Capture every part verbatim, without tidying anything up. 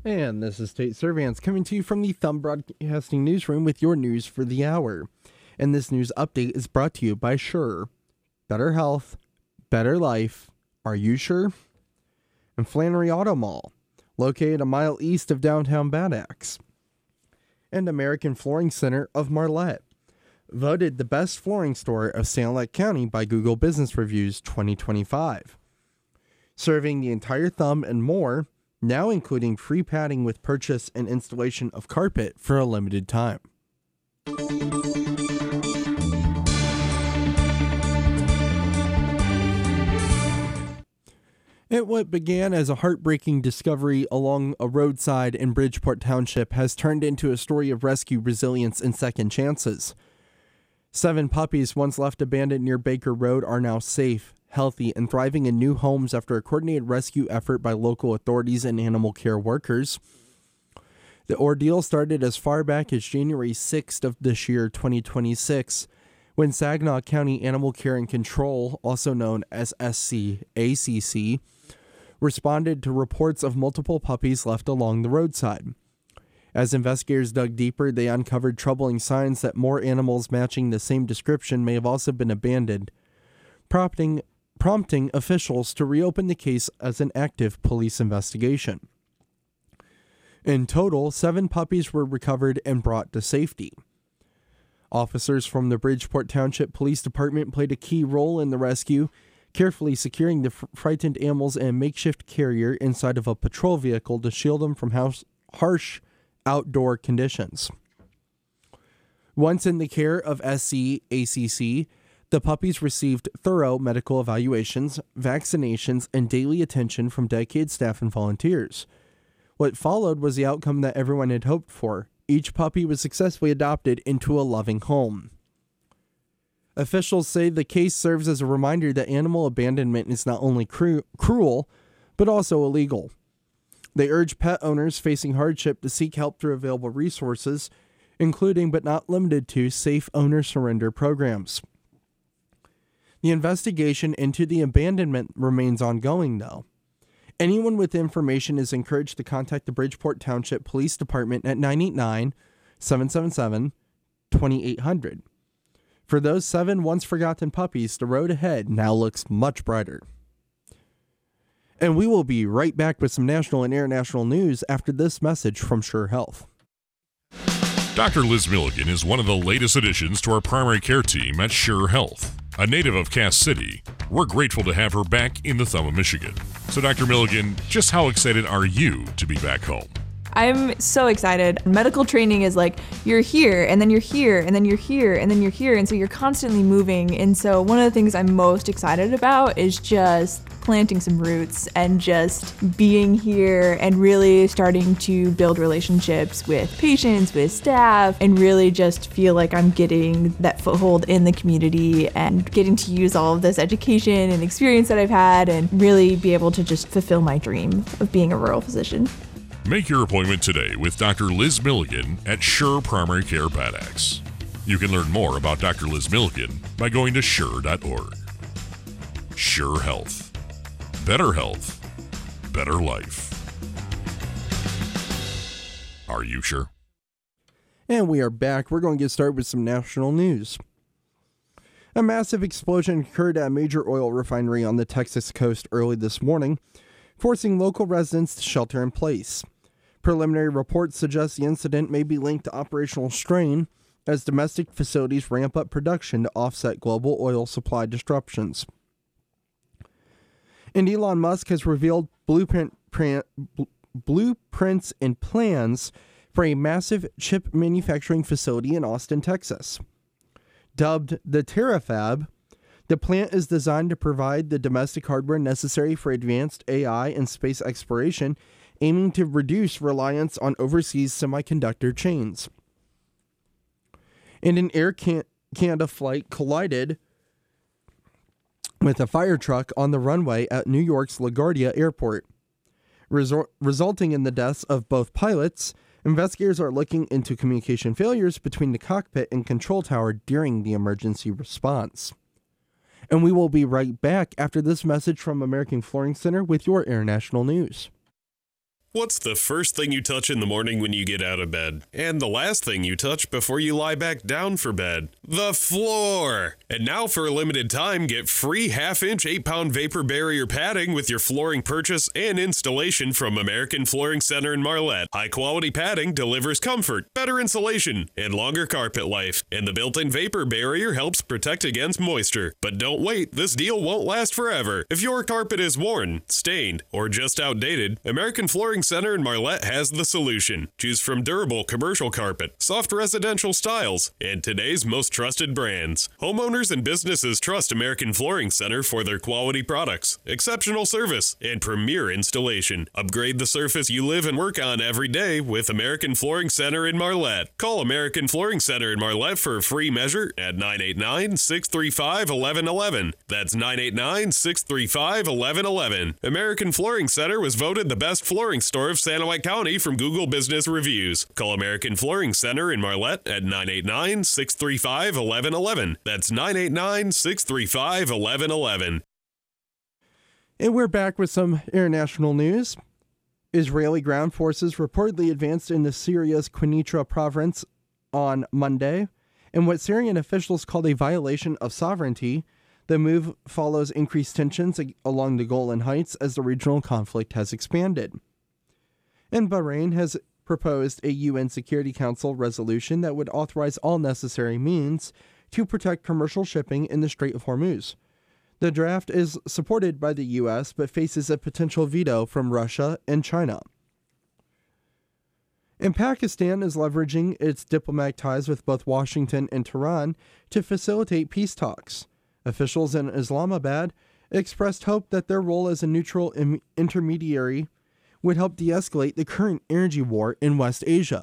And this is Tate Servants coming to you from the Thumb Broadcasting Newsroom with your news for the hour. And this news update is brought to you by Sure. Better health, better life. Are you sure? And Flannery Auto Mall, located a mile east of downtown Bad Axe. And American Flooring Center of Marlette, voted the best flooring store of Saint Lake County by Google Business Reviews twenty twenty-five. Serving the entire Thumb and more, now including free padding with purchase and installation of carpet for a limited time. And what began as a heartbreaking discovery along a roadside in Bridgeport Township has turned into a story of rescue, resilience, and second chances. Seven puppies once left abandoned near Baker Road are now safe, healthy, and thriving in new homes after a coordinated rescue effort by local authorities and animal care workers. The ordeal started as far back as January sixth of this year, twenty twenty-six, when Saginaw County Animal Care and Control, also known as S C A C C, responded to reports of multiple puppies left along the roadside. As investigators dug deeper, they uncovered troubling signs that more animals matching the same description may have also been abandoned, prompting prompting officials to reopen the case as an active police investigation. In total, seven puppies were recovered and brought to safety. Officers from the Bridgeport Township Police Department played a key role in the rescue, carefully securing the fr- frightened animals in a makeshift carrier inside of a patrol vehicle to shield them from house- harsh outdoor conditions. Once in the care of S C A C C, the puppies received thorough medical evaluations, vaccinations, and daily attention from dedicated staff and volunteers. What followed was the outcome that everyone had hoped for. Each puppy was successfully adopted into a loving home. Officials say the case serves as a reminder that animal abandonment is not only cru- cruel, but also illegal. They urge pet owners facing hardship to seek help through available resources, including but not limited to safe owner surrender programs. The investigation into the abandonment remains ongoing, though. Anyone with information is encouraged to contact the Bridgeport Township Police Department at nine eight nine, seven seven seven, two eight zero zero. For those seven once-forgotten puppies, the road ahead now looks much brighter. And we will be right back with some national and international news after this message from Sure Health. Doctor Liz Milligan is one of the latest additions to our primary care team at Sure Health. A native of Cass City, we're grateful to have her back in the Thumb of Michigan. So Doctor Milligan, just how excited are you to be back home? I'm so excited. Medical training is like, you're here, and then you're here, and then you're here, and then you're here, and so you're constantly moving. And so one of the things I'm most excited about is just planting some roots and just being here and really starting to build relationships with patients, with staff, and really just feel like I'm getting that foothold in the community and getting to use all of this education and experience that I've had and really be able to just fulfill my dream of being a rural physician. Make your appointment today with Doctor Liz Milligan at Sure Primary Care Bad Axe. You can learn more about Doctor Liz Milligan by going to sure dot org. Sure Health. Better health. Better life. Are you sure? And we are back. We're going to get started with some national news. A massive explosion occurred at a major oil refinery on the Texas coast early this morning, forcing local residents to shelter in place. Preliminary reports suggest the incident may be linked to operational strain as domestic facilities ramp up production to offset global oil supply disruptions. And Elon Musk has revealed blueprint, print, bl- blueprints and plans for a massive chip manufacturing facility in Austin, Texas. Dubbed the Terafab, the plant is designed to provide the domestic hardware necessary for advanced A I and space exploration, aiming to reduce reliance on overseas semiconductor chains. And an Air Can- Canada flight collided with a fire truck on the runway at New York's LaGuardia Airport, resor- resulting in the deaths of both pilots. Investigators are looking into communication failures between the cockpit and control tower during the emergency response. And we will be right back after this message from American Flooring Center with your international news. What's the first thing you touch in the morning when you get out of bed? And the last thing you touch before you lie back down for bed? The floor! And now for a limited time, get free half-inch, eight-pound vapor barrier padding with your flooring purchase and installation from American Flooring Center in Marlette. High-quality padding delivers comfort, better insulation, and longer carpet life. And the built-in vapor barrier helps protect against moisture. But don't wait, this deal won't last forever. If your carpet is worn, stained, or just outdated, American Flooring Center in Marlette has the solution. Choose from durable commercial carpet, soft residential styles, and today's most trusted brands. Homeowners and businesses trust American Flooring Center for their quality products, exceptional service, and premier installation. Upgrade the surface you live and work on every day with American Flooring Center in Marlette. Call American Flooring Center in Marlette for a free measure at nine eight nine, six three five, one one one one. That's nine eight nine, six three five, one one one one. American Flooring Center was voted the best flooring store of Sanilac County from Google Business Reviews. Call American Flooring Center in Marlette at nine eight nine, six three five, one one one one. That's nine eight nine, six three five, one one one one. And we're back with some international news. Israeli ground forces reportedly advanced into Syria's Quneitra province on Monday in what Syrian officials called a violation of sovereignty. The move follows increased tensions along the Golan Heights as the regional conflict has expanded. And Bahrain has proposed a U N Security Council resolution that would authorize all necessary means to protect commercial shipping in the Strait of Hormuz. The draft is supported by the U S but faces a potential veto from Russia and China. And Pakistan is leveraging its diplomatic ties with both Washington and Tehran to facilitate peace talks. Officials in Islamabad expressed hope that their role as a neutral im- intermediary would help de-escalate the current energy war in West Asia.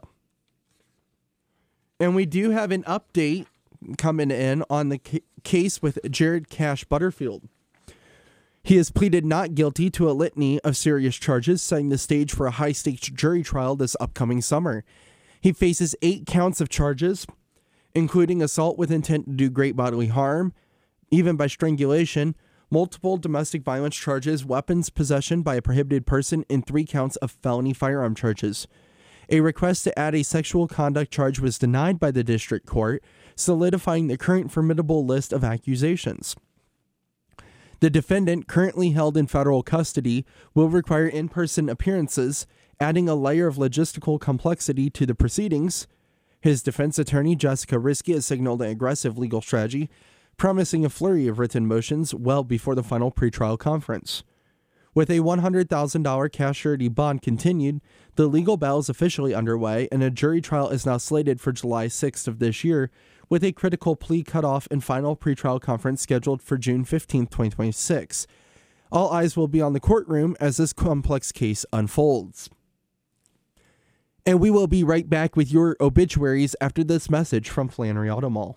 And we do have an update coming in on the ca- case with Jared Cash Butterfield. He has pleaded not guilty to a litany of serious charges, setting the stage for a high-stakes jury trial this upcoming summer. He faces eight counts of charges, including assault with intent to do great bodily harm, even by strangulation, multiple domestic violence charges, weapons possession by a prohibited person, and three counts of felony firearm charges. A request to add a sexual conduct charge was denied by the district court, solidifying the current formidable list of accusations. The defendant, currently held in federal custody, will require in-person appearances, adding a layer of logistical complexity to the proceedings. His defense attorney, Jessica Risky, has signaled an aggressive legal strategy, promising a flurry of written motions well before the final pretrial conference. With a one hundred thousand dollars cash surety bond continued, the legal battle is officially underway, and a jury trial is now slated for July sixth of this year, with a critical plea cutoff and final pretrial conference scheduled for June fifteenth, twenty twenty-six. All eyes will be on the courtroom as this complex case unfolds. And we will be right back with your obituaries after this message from Flannery Auto Mall.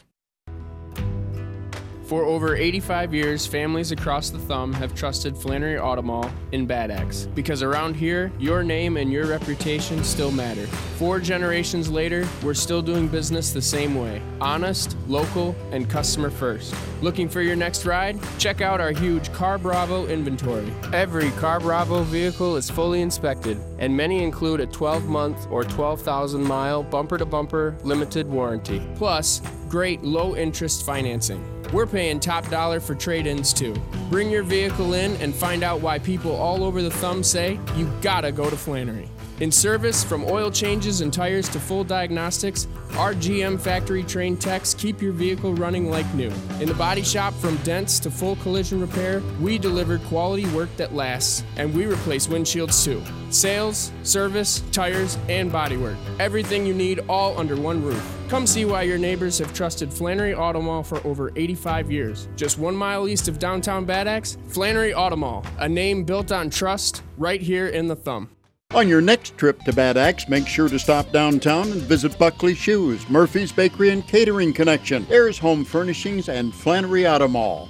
For over eighty-five years, families across the thumb have trusted Flannery Auto Mall in Bad Axe, because around here, your name and your reputation still matter. Four generations later, we're still doing business the same way. Honest, local, and customer first. Looking for your next ride? Check out our huge Car Bravo inventory. Every Car Bravo vehicle is fully inspected, and many include a twelve-month or twelve thousand mile bumper-to-bumper limited warranty. Plus, great low-interest financing. We're paying top dollar for trade-ins too. Bring your vehicle in and find out why people all over the thumb say you gotta go to Flannery. In service, from oil changes and tires to full diagnostics, our G M factory-trained techs keep your vehicle running like new. In the body shop, from dents to full collision repair, we deliver quality work that lasts, and we replace windshields too. Sales, service, tires, and bodywork. Everything you need all under one roof. Come see why your neighbors have trusted Flannery Auto Mall for over eighty-five years. Just one mile east of downtown Bad Axe, Flannery Auto Mall, a name built on trust right here in the thumb. On your next trip to Bad Axe, make sure to stop downtown and visit Buckley Shoes, Murphy's Bakery and Catering Connection, Ayers Home Furnishings, and Flannery Auto Mall.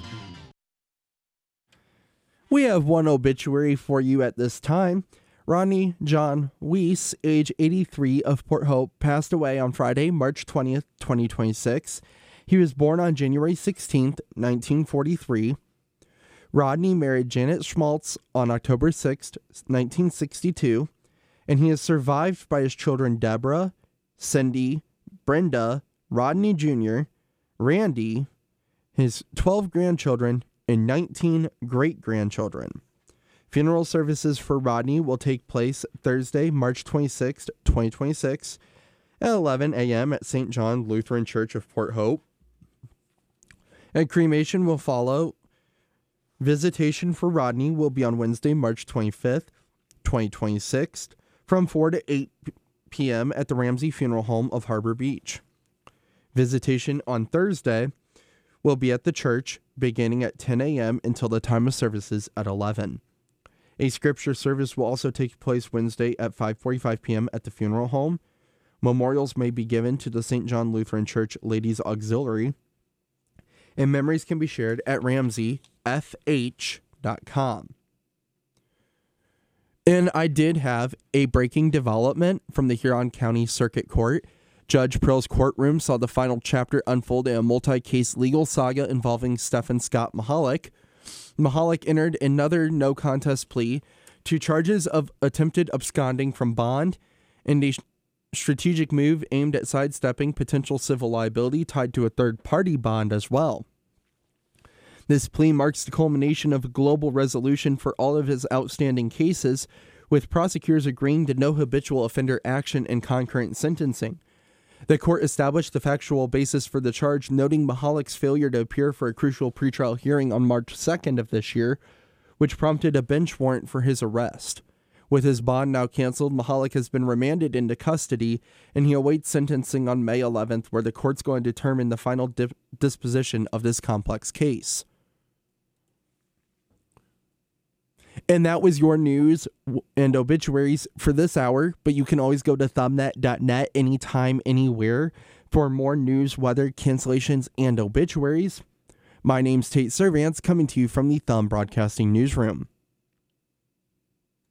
We have one obituary for you at this time. Ronnie John Weiss, age eighty-three, of Port Hope, passed away on Friday, March twentieth, twenty twenty-six. He was born on January sixteenth, nineteen forty-three. Rodney married Janet Schmaltz on October sixth, nineteen sixty-two, and he is survived by his children Deborah, Cindy, Brenda, Rodney Junior, Randy, his twelve grandchildren, and nineteen great-grandchildren. Funeral services for Rodney will take place Thursday, March twenty-sixth, twenty twenty-six, at eleven a.m. at Saint John Lutheran Church of Port Hope. And cremation will follow. Visitation for Rodney will be on Wednesday, March twenty-fifth, twenty twenty-six, from four to eight p.m. at the Ramsey Funeral Home of Harbor Beach. Visitation on Thursday will be at the church beginning at ten a.m. until the time of services at eleven. A scripture service will also take place Wednesday at five forty-five p.m. at the funeral home. Memorials may be given to the Saint John Lutheran Church Ladies Auxiliary, and memories can be shared at ramsey f h dot com. And I did have a breaking development from the Huron County Circuit Court. Judge Prill's courtroom saw the final chapter unfold in a multi-case legal saga involving Stephen Scott Mahalik. Mahalik entered another no-contest plea to charges of attempted absconding from bond and a strategic move aimed at sidestepping potential civil liability tied to a third-party bond as well. This plea marks the culmination of a global resolution for all of his outstanding cases, with prosecutors agreeing to no habitual offender action and concurrent sentencing. The court established the factual basis for the charge, noting Mahalik's failure to appear for a crucial pretrial hearing on March second of this year, which prompted a bench warrant for his arrest. With his bond now canceled, Mahalik has been remanded into custody, and he awaits sentencing on May eleventh, where the court's going to determine the final di- disposition of this complex case. And that was your news and obituaries for this hour, but you can always go to thumbnet dot net anytime, anywhere for more news, weather, cancellations, and obituaries. My name's Tate Servants, coming to you from the Thumb Broadcasting Newsroom.